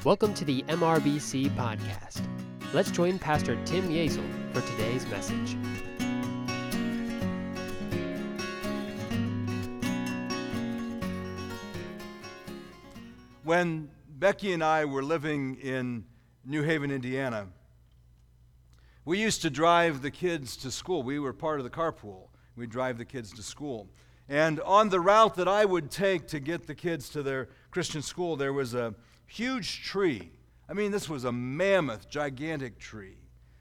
Welcome to the MRBC podcast. Let's join Pastor Tim Yezel for today's message. When Becky and I were living in New Haven, Indiana, we used to drive the kids to school. We were part of the carpool. We'd drive the kids to school. And on the route that I would take to get the kids to their Christian school, there was a huge tree. I mean, this was a mammoth, gigantic tree.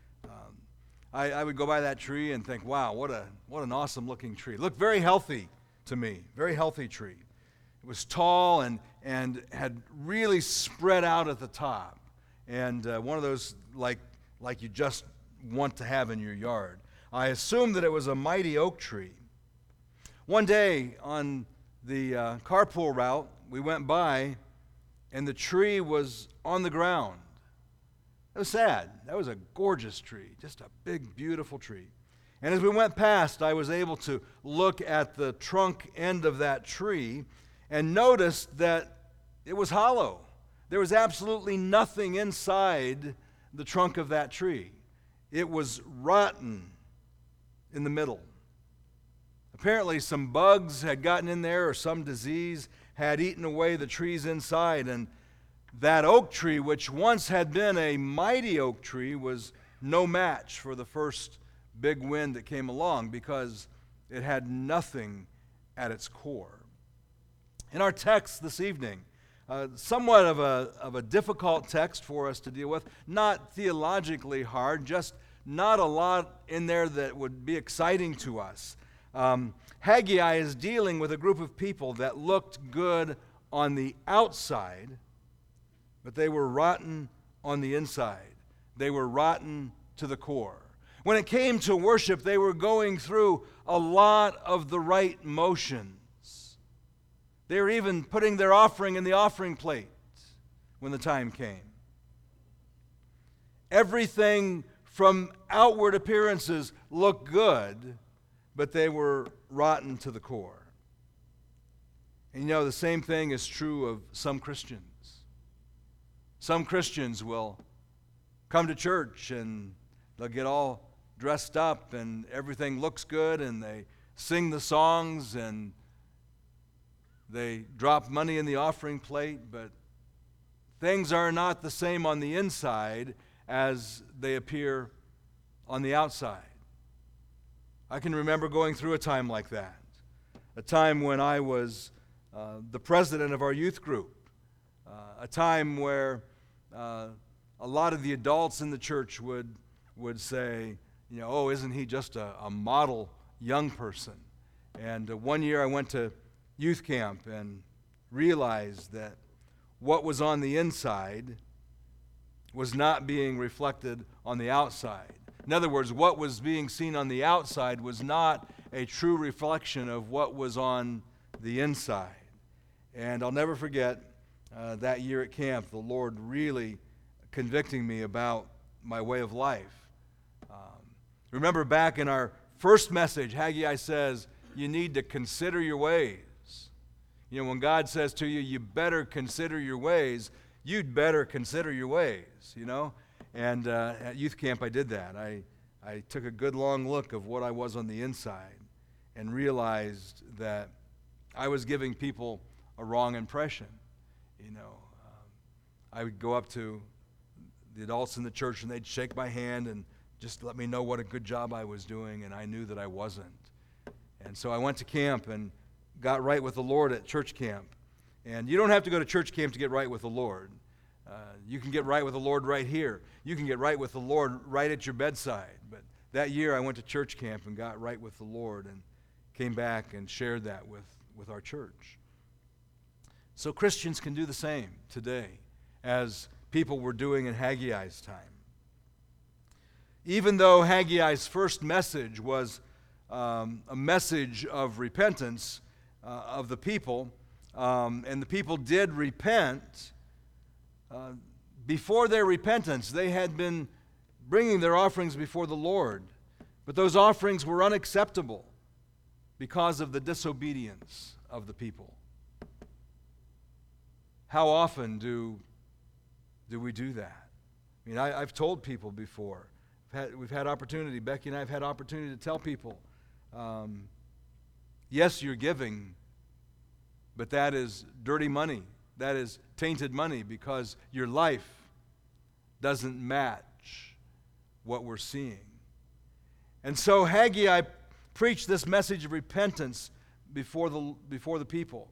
I would go by that tree and think, wow, what an awesome-looking tree. It looked very healthy to me, very healthy tree. It was tall and had really spread out at the top, and one of those like you just want to have in your yard. I assumed that it was a mighty oak tree. One day on the carpool route, we went by, and the tree was on the ground. It was sad. That was a gorgeous tree, just a big, beautiful tree. And as we went past, I was able to look at the trunk end of that tree and noticed that it was hollow. There was absolutely nothing inside the trunk of that tree. It was rotten in the middle. Apparently some bugs had gotten in there, or some disease had eaten away the trees inside, and that oak tree, which once had been a mighty oak tree, was no match for the first big wind that came along because it had nothing at its core. In our text this evening, somewhat of a difficult text for us to deal with, not theologically hard, just not a lot in there that would be exciting to us. Haggai is dealing with a group of people that looked good on the outside, but they were rotten on the inside. They were rotten to the core. When it came to worship, they were going through a lot of the right motions. They were even putting their offering in the offering plate when the time came. Everything from outward appearances looked good, but they were rotten to the core. And you know, the same thing is true of some Christians. Some Christians will come to church and they'll get all dressed up and everything looks good, and they sing the songs and they drop money in the offering plate, but things are not the same on the inside as they appear on the outside. I can remember going through a time like that, a time when I was the president of our youth group, a time where a lot of the adults in the church would say, you know, oh, isn't he just a model young person? And one year I went to youth camp and realized that what was on the inside was not being reflected on the outside. In other words, what was being seen on the outside was not a true reflection of what was on the inside. And I'll never forget that year at camp, the Lord really convicting me about my way of life. Remember back in our first message, Haggai says, you need to consider your ways. You know, when God says to you, you better consider your ways, you'd better consider your ways, you know. And at youth camp, I did that. I took a good long look of what I was on the inside and realized that I was giving people a wrong impression. You know, I would go up to the adults in the church and they'd shake my hand and just let me know what a good job I was doing, and I knew that I wasn't. And so I went to camp and got right with the Lord at church camp. And you don't have to go to church camp to get right with the Lord. You can get right with the Lord right here. You can get right with the Lord right at your bedside. But that year I went to church camp and got right with the Lord and came back and shared that with our church. So Christians can do the same today as people were doing in Haggai's time. Even though Haggai's first message was a message of repentance of the people, and the people did repent, before their repentance, they had been bringing their offerings before the Lord. But those offerings were unacceptable because of the disobedience of the people. How often do Do we do that? I mean, I've told people before. We've had opportunity, Becky and I have had opportunity to tell people, yes, you're giving, but that is dirty money. That is tainted money because your life doesn't match what we're seeing. And so Haggai preached this message of repentance before the people.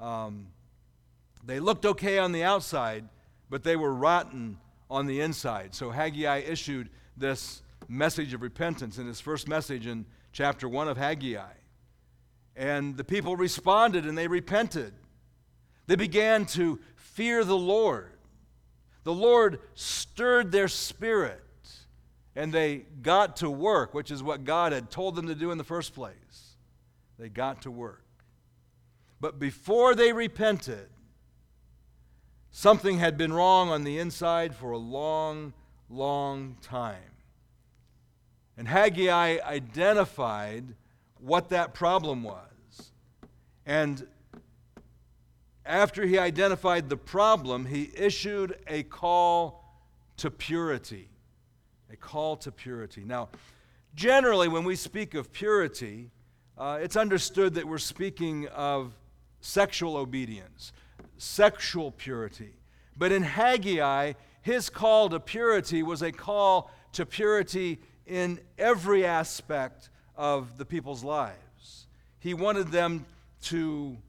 They looked okay on the outside, but they were rotten on the inside. So Haggai issued this message of repentance in his first message in chapter 1 of Haggai. And the people responded and they repented. They began to fear the Lord. The Lord stirred their spirit, and they got to work, which is what God had told them to do in the first place. They got to work. But before they repented, something had been wrong on the inside for a long, long time. And Haggai identified what that problem was. And after he identified the problem, he issued a call to purity. A call to purity. Now, generally, when we speak of purity, it's understood that we're speaking of sexual obedience, sexual purity. But in Haggai, his call to purity was a call to purity in every aspect of the people's lives. He wanted them to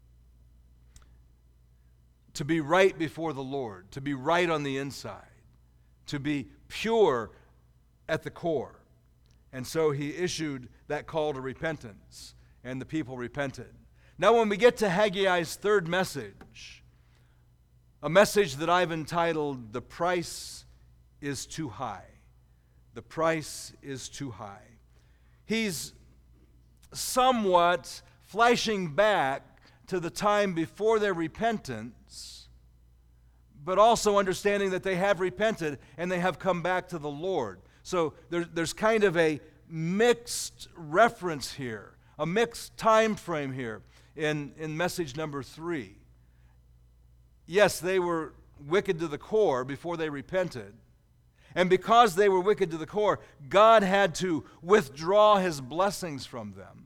be right before the Lord, to be right on the inside, to be pure at the core. And so he issued that call to repentance, and the people repented. Now when we get to Haggai's third message, a message that I've entitled, "The Price is Too High." The price is too high. He's somewhat flashing back to the time before their repentance, but also understanding that they have repented and they have come back to the Lord. So there's kind of a mixed reference here, a mixed time frame here in message number 3. Yes, they were wicked to the core before they repented. And because they were wicked to the core, God had to withdraw his blessings from them.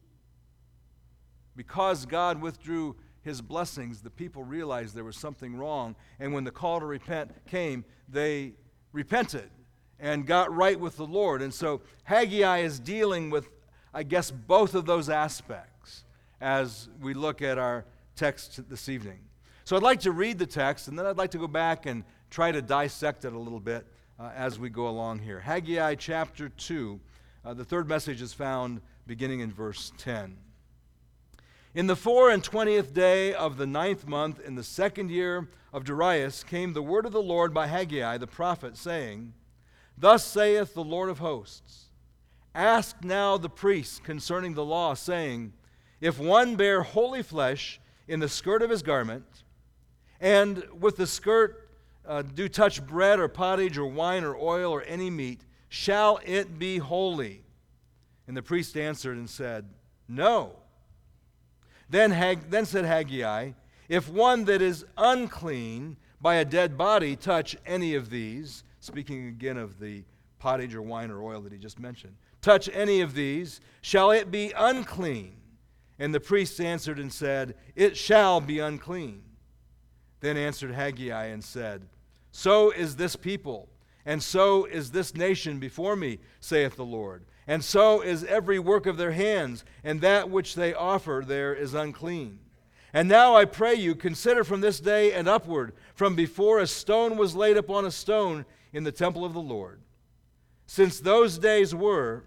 Because God withdrew his blessings, the people realized there was something wrong. And when the call to repent came, they repented and got right with the Lord. And so Haggai is dealing with, I guess, both of those aspects as we look at our text this evening. So I'd like to read the text, and then I'd like to go back and try to dissect it a little bit as we go along here. Haggai chapter 2, the third message is found beginning in verse 10. In the 24th day of the 9th month, in the 2nd year of Darius, came the word of the Lord by Haggai the prophet, saying, Thus saith the Lord of hosts, Ask now the priests concerning the law, saying, If one bear holy flesh in the skirt of his garment, and with the skirt do touch bread or pottage or wine or oil or any meat, shall it be holy? And the priest answered and said, No. Then said Haggai, If one that is unclean by a dead body touch any of these, speaking again of the pottage or wine or oil that he just mentioned, touch any of these, shall it be unclean? And the priest answered and said, It shall be unclean. Then answered Haggai and said, So is this people, and so is this nation before me, saith the Lord. And so is every work of their hands, and that which they offer there is unclean. And now I pray you, consider from this day and upward, from before a stone was laid upon a stone in the temple of the Lord. Since those days were,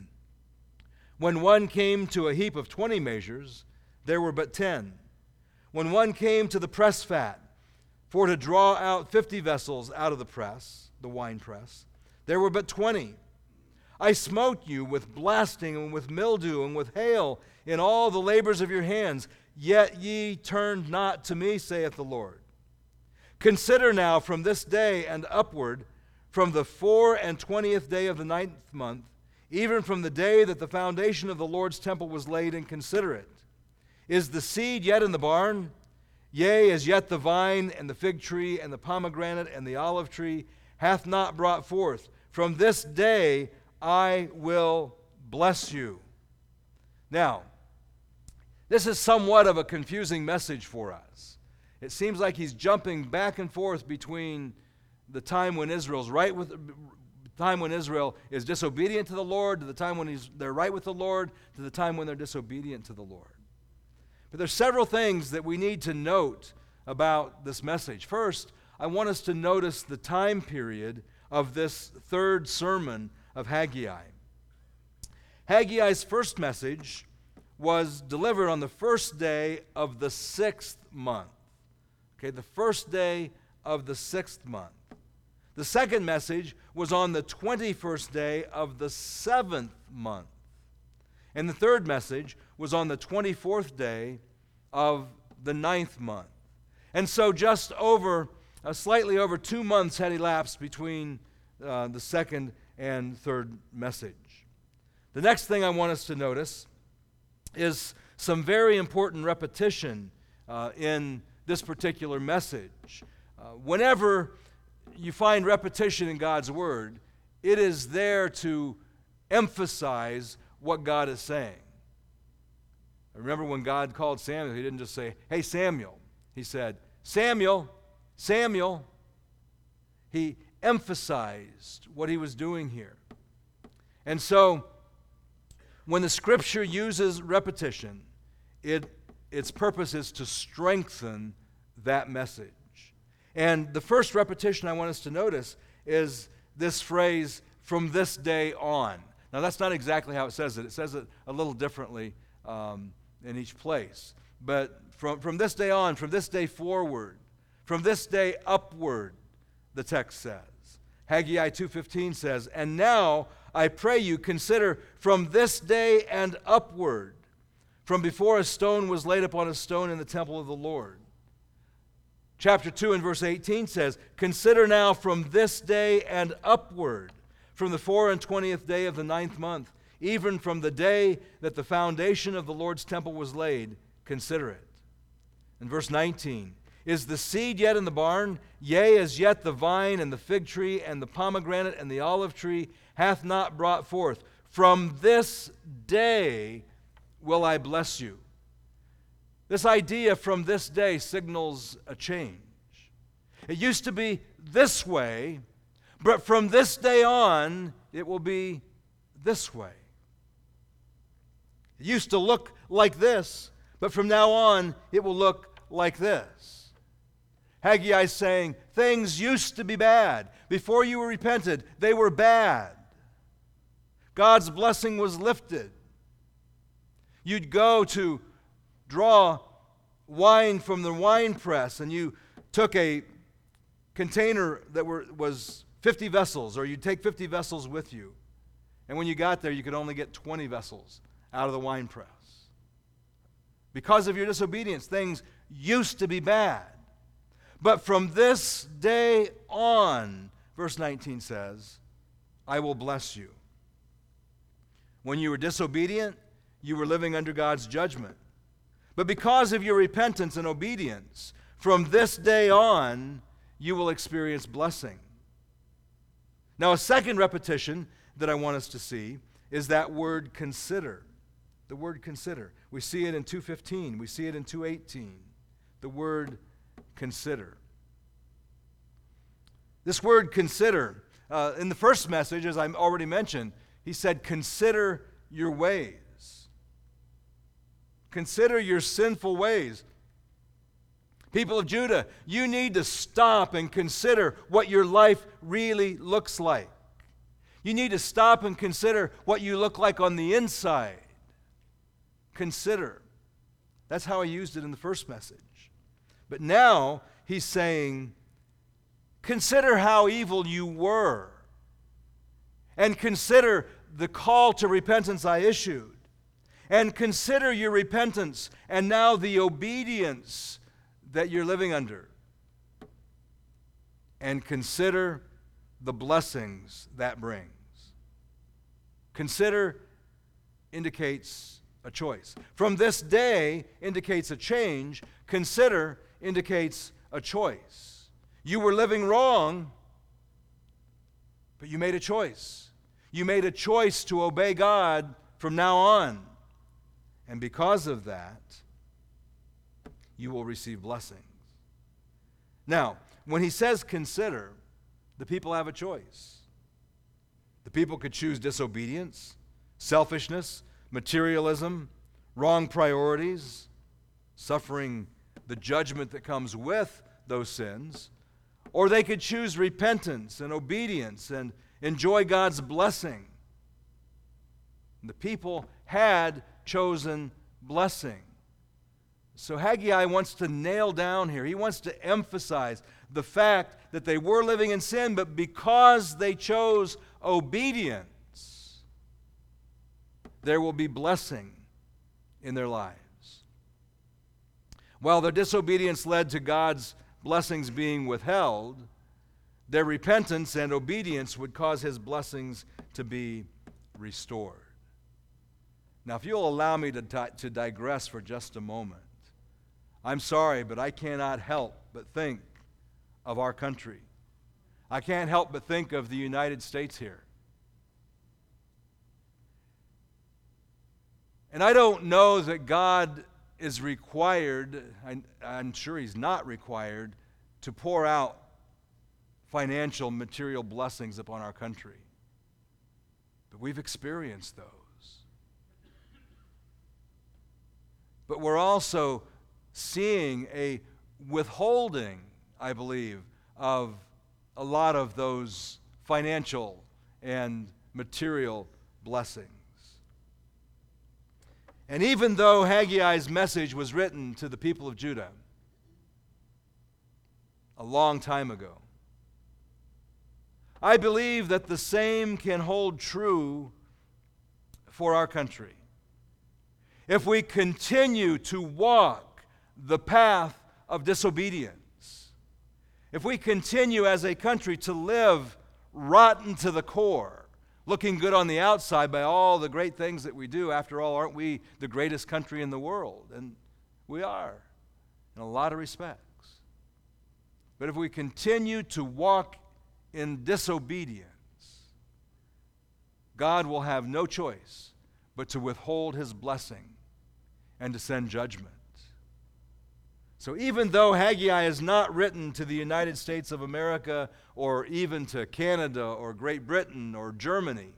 when one came to a heap of 20 measures, there were but 10. When one came to the press fat, for to draw out 50 vessels out of the press, the wine press, there were but 20. I smote you with blasting and with mildew and with hail in all the labors of your hands, yet ye turned not to me, saith the Lord. Consider now from this day and upward, from the 24th day of the 9th month, even from the day that the foundation of the Lord's temple was laid, and consider it. Is the seed yet in the barn? Yea, as yet the vine and the fig tree and the pomegranate and the olive tree hath not brought forth. From this day I will bless you. Now, this is somewhat of a confusing message for us. It seems like he's jumping back and forth between the time when Israel's right with time when Israel is disobedient to the Lord, to the time when they're right with the Lord, to the time when they're disobedient to the Lord. But there's several things that we need to note about this message. First, I want us to notice the time period of this third sermon of Haggai. Haggai's first message was delivered on the first day of the sixth month. Okay, the first day of the sixth month. The second message was on the 21st day of the seventh month. And the third message was on the 24th day of the ninth month. And so just slightly over 2 months had elapsed between the second and third message. The next thing I want us to notice is some very important repetition in this particular message. Whenever you find repetition in God's Word, it is there to emphasize what God is saying. I remember when God called Samuel, he didn't just say, "Hey, Samuel." He said, "Samuel, Samuel." He emphasized what he was doing here. And so, when the Scripture uses repetition, its purpose is to strengthen that message. And the first repetition I want us to notice is this phrase, "from this day on." Now, that's not exactly how it says it. It says it a little differently in each place. But from this day on, from this day forward, from this day upward, the text says. Haggai 2:15 says, "And now I pray you consider from this day and upward, from before a stone was laid upon a stone in the temple of the Lord." Chapter 2 and verse 18 says, "Consider now from this day and upward, from the 24th day of the ninth month, even from the day that the foundation of the Lord's temple was laid, consider it." In verse 19, "Is the seed yet in the barn? Yea, as yet the vine and the fig tree and the pomegranate and the olive tree hath not brought forth. From this day will I bless you." This idea "from this day" signals a change. It used to be this way, but from this day on, it will be this way. It used to look like this, but from now on, it will look like this. Haggai is saying, things used to be bad. Before you repented, they were bad. God's blessing was lifted. You'd go to draw wine from the wine press, and you took a container that was 50 vessels, or you'd take 50 vessels with you. And when you got there, you could only get 20 vessels out of the wine press. Because of your disobedience, things used to be bad. But from this day on, verse 19 says, "I will bless you." When you were disobedient, you were living under God's judgment. But because of your repentance and obedience, from this day on, you will experience blessing. Now, a second repetition that I want us to see is that word "consider." The word "consider." We see it in 2:15. We see it in 2:18. The word "consider." This word "consider," in the first message, as I already mentioned, he said, "Consider your ways." Consider your sinful ways. People of Judah, you need to stop and consider what your life really looks like. You need to stop and consider what you look like on the inside. Consider. That's how he used it in the first message. But now he's saying, consider how evil you were, and consider the call to repentance I issued, and consider your repentance and now the obedience that you're living under, and consider the blessings that brings. Consider indicates a choice. From this day indicates a change. Consider indicates a choice. You were living wrong, but you made a choice. You made a choice to obey God from now on. And because of that, you will receive blessings. Now, when he says consider, the people have a choice. The people could choose disobedience, selfishness, materialism, wrong priorities, suffering the judgment that comes with those sins, or they could choose repentance and obedience and enjoy God's blessing. The people had chosen blessing. So Haggai wants to nail down here, he wants to emphasize the fact that they were living in sin, but because they chose obedience, there will be blessing in their lives. While their disobedience led to God's blessings being withheld, their repentance and obedience would cause his blessings to be restored. Now, if you'll allow me to digress for just a moment, I'm sorry, but I cannot help but think of our country. I can't help but think of the United States here. And I don't know that God is required, I'm sure he's not required, to pour out financial, material blessings upon our country. But we've experienced those. But we're also seeing a withholding, I believe, of a lot of those financial and material blessings. And even though Haggai's message was written to the people of Judah a long time ago, I believe that the same can hold true for our country. If we continue to walk the path of disobedience, if we continue as a country to live rotten to the core, looking good on the outside by all the great things that we do, after all, aren't we the greatest country in the world? And we are, in a lot of respects. But if we continue to walk in disobedience, God will have no choice but to withhold his blessing and to send judgment. So even though Haggai is not written to the United States of America or even to Canada or Great Britain or Germany,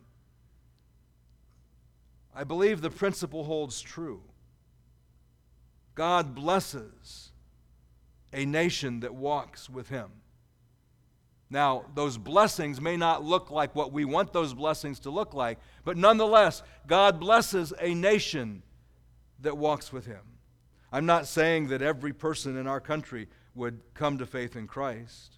I believe the principle holds true. God blesses a nation that walks with him. Now, those blessings may not look like what we want those blessings to look like, but nonetheless, God blesses a nation that walks with him. I'm not saying that every person in our country would come to faith in Christ,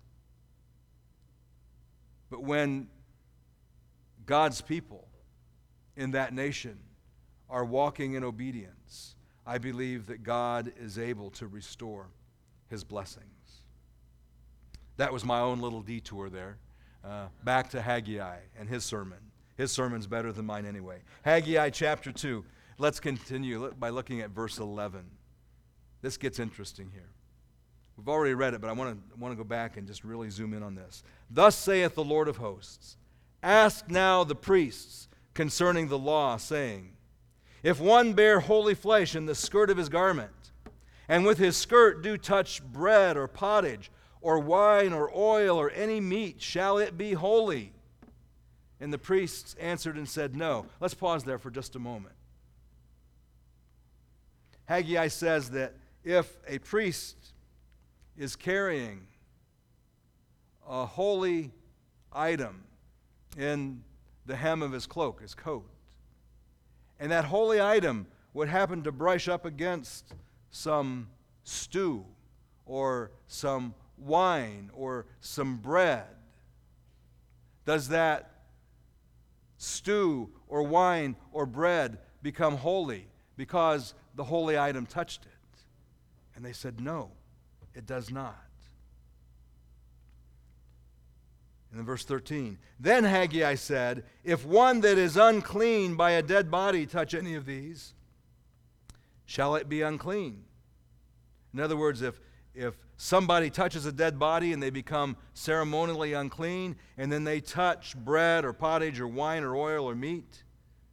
but when God's people in that nation are walking in obedience, I believe that God is able to restore his blessings. That was my own little detour there. Back to Haggai and his sermon. His sermon's better than mine anyway. Haggai chapter 2. Let's continue by looking at verse 11. This gets interesting here. We've already read it, but I want to go back and just really zoom in on this. Thus saith the Lord of hosts, ask now the priests concerning the law, saying, if one bear holy flesh in the skirt of his garment, and with his skirt do touch bread or pottage, or wine, or oil, or any meat, shall it be holy? And the priests answered and said, no. Let's pause there for just a moment. Haggai says that if a priest is carrying a holy item in the hem of his cloak, his coat, and that holy item would happen to brush up against some stew or some wine or some bread, does that stew or wine or bread become holy because the holy item touched it? And they said, no, it does not. And in verse 13, then Haggai said, if one that is unclean by a dead body touch any of these, shall it be unclean? In other words, if somebody touches a dead body and they become ceremonially unclean, and then they touch bread or pottage or wine or oil or meat,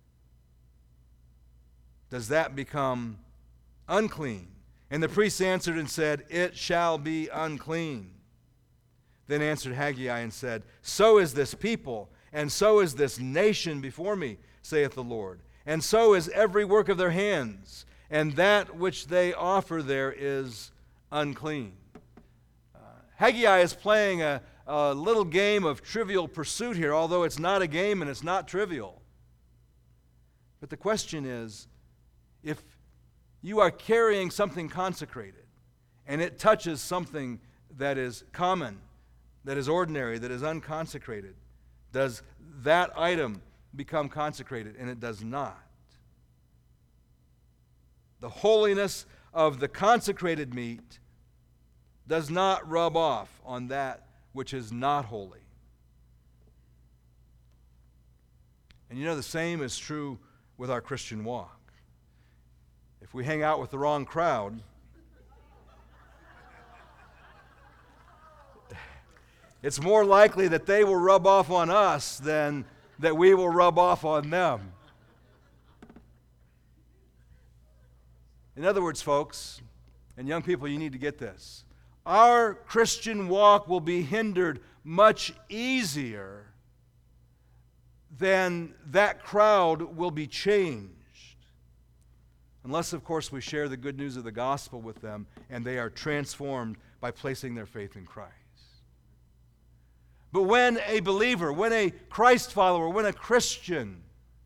does that become unclean? And the priest answered and said, "It shall be unclean." Then answered Haggai and said, "So is this people, and so is this nation before me, saith the Lord. And so is every work of their hands, and that which they offer there is unclean." Haggai is playing a little game of Trivial Pursuit here, although it's not a game and it's not trivial. But the question is, if you are carrying something consecrated, and it touches something that is common, that is ordinary, that is unconsecrated, does that item become consecrated? And it does not. The holiness of the consecrated meat does not rub off on that which is not holy. And you know, the same is true with our Christian walk. If we hang out with the wrong crowd, it's more likely that they will rub off on us than that we will rub off on them. In other words, folks, and young people, you need to get this. Our Christian walk will be hindered much easier than that crowd will be changed. Unless, of course, we share the good news of the gospel with them and they are transformed by placing their faith in Christ. But when a believer, when a Christ follower, when a Christian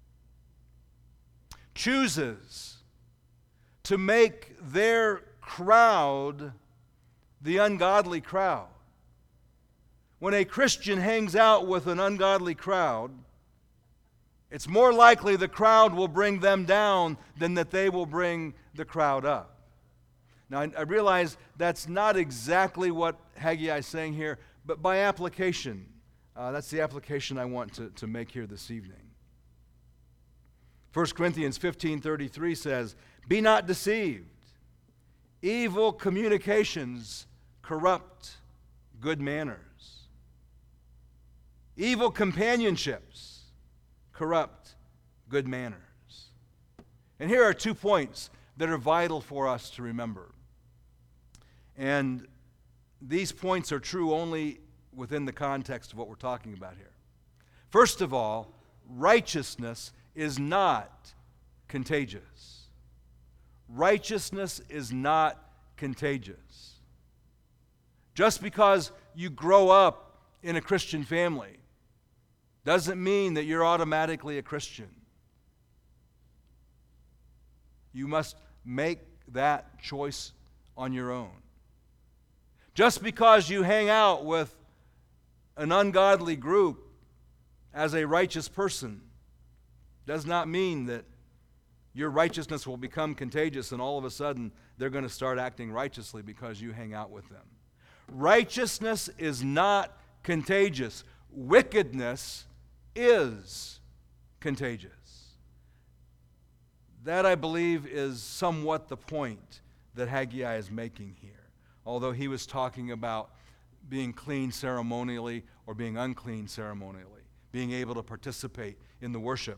chooses to make their crowd the ungodly crowd, when a Christian hangs out with an ungodly crowd, it's more likely the crowd will bring them down than that they will bring the crowd up. Now, I realize that's not exactly what Haggai is saying here, but by application, that's the application I want to make here this evening. 1 Corinthians 15:33 says, "Be not deceived. Evil communications corrupt good manners. Evil companionships corrupt good manners." And here are 2 points that are vital for us to remember. And these points are true only within the context of what we're talking about here. First of all, righteousness is not contagious. Righteousness is not contagious. Just because you grow up in a Christian family doesn't mean that you're automatically a Christian. You must make that choice on your own. Just because you hang out with an ungodly group as a righteous person does not mean that your righteousness will become contagious and all of a sudden they're going to start acting righteously because you hang out with them. Righteousness is not contagious. Wickedness is contagious. That, I believe, is somewhat the point that Haggai is making here. Although he was talking about being clean ceremonially or being unclean ceremonially, being able to participate in the worship.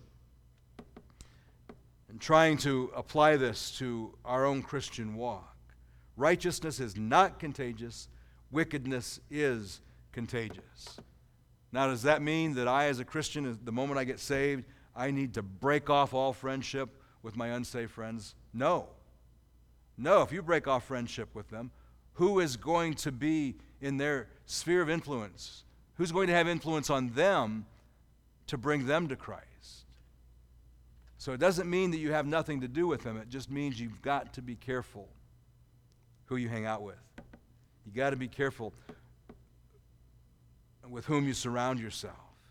And trying to apply this to our own Christian walk. Righteousness is not contagious. Wickedness is contagious. Now, does that mean that I, as a Christian, the moment I get saved, I need to break off all friendship with my unsaved friends? No. No, if you break off friendship with them, who is going to be in their sphere of influence? Who's going to have influence on them to bring them to Christ? So it doesn't mean that you have nothing to do with them. It just means you've got to be careful who you hang out with. You got to be careful with whom you surround yourself.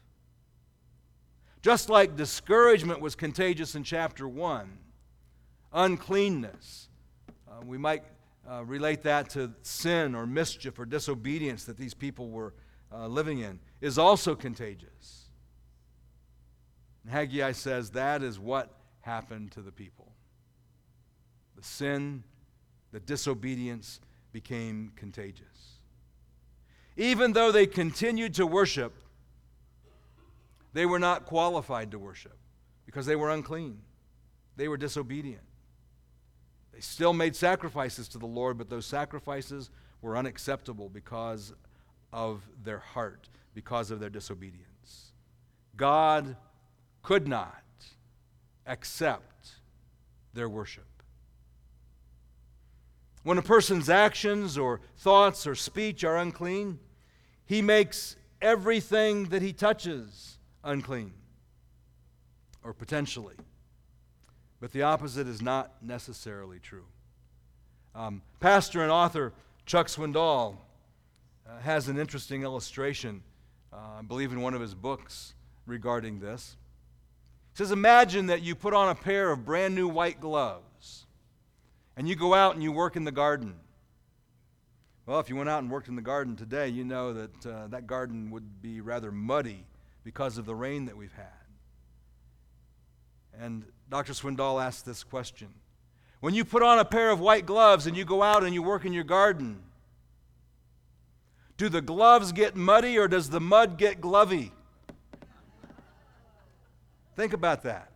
Just like discouragement was contagious in chapter 1, uncleanness, we might relate that to sin or mischief or disobedience that these people were living in, is also contagious. And Haggai says that is what happened to the people. The sin, the disobedience became contagious. Even though they continued to worship, they were not qualified to worship because they were unclean. They were disobedient. They still made sacrifices to the Lord, but those sacrifices were unacceptable because of their heart, because of their disobedience. God could not accept their worship. When a person's actions or thoughts or speech are unclean, he makes everything that he touches unclean, or potentially. But the opposite is not necessarily true. Pastor and author Chuck Swindoll has an interesting illustration, I believe in one of his books, regarding this. He says, imagine that you put on a pair of brand new white gloves and you go out and you work in the garden. Well, if you went out and worked in the garden today, you know that that garden would be rather muddy because of the rain that we've had. And Dr. Swindoll asked this question. When you put on a pair of white gloves and you go out and you work in your garden, do the gloves get muddy or does the mud get glovey? Think about that.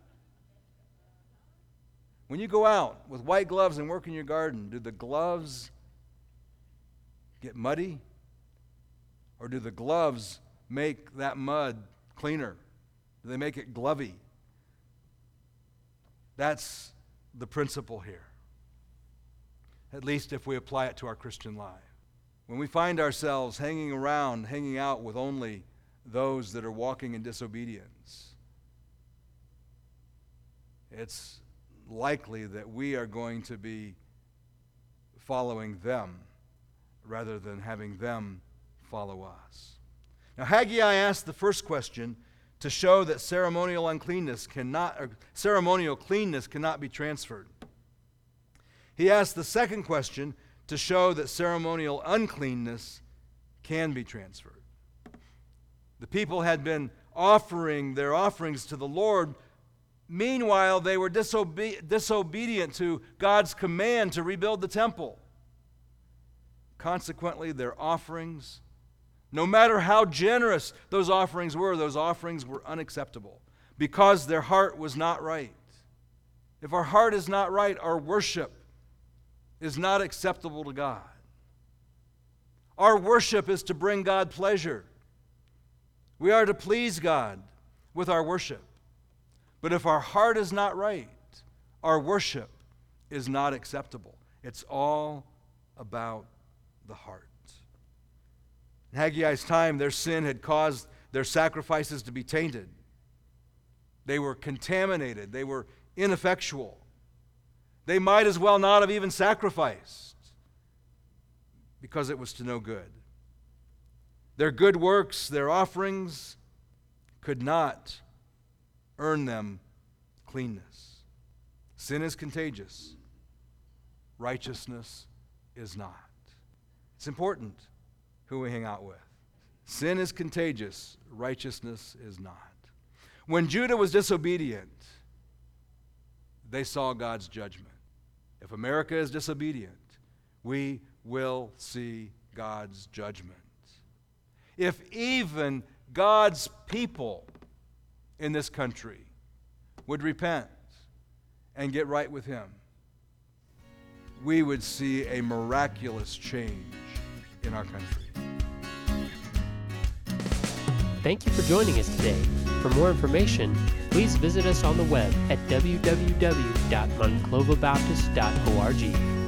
When you go out with white gloves and work in your garden, do the gloves get muddy? Or do the gloves make that mud cleaner? Do they make it glovey? That's the principle here, at least if we apply it to our Christian life. When we find ourselves hanging out with only those that are walking in disobedience, it's likely that we are going to be following them rather than having them follow us. Now, Haggai asked the first question to show that ceremonial cleanness cannot be transferred. He asked the second question to show that ceremonial uncleanness can be transferred. The people had been offering their offerings to the Lord. Meanwhile, they were disobedient to God's command to rebuild the temple. Consequently, their offerings, no matter how generous those offerings were unacceptable because their heart was not right. If our heart is not right, our worship is not acceptable to God. Our worship is to bring God pleasure. We are to please God with our worship. But if our heart is not right, our worship is not acceptable. It's all about the heart. In Haggai's time, their sin had caused their sacrifices to be tainted. They were contaminated. They were ineffectual. They might as well not have even sacrificed because it was to no good. Their good works, their offerings, could not earn them cleanness. Sin is contagious. Righteousness is not. It's important who we hang out with. Sin is contagious. Righteousness is not. When Judah was disobedient, they saw God's judgment. If America is disobedient, we will see God's judgment. If even God's people in this country would repent and get right with Him, we would see a miraculous change in our country. Thank you for joining us today. For more information, please visit us on the web at www.monclovabaptist.org.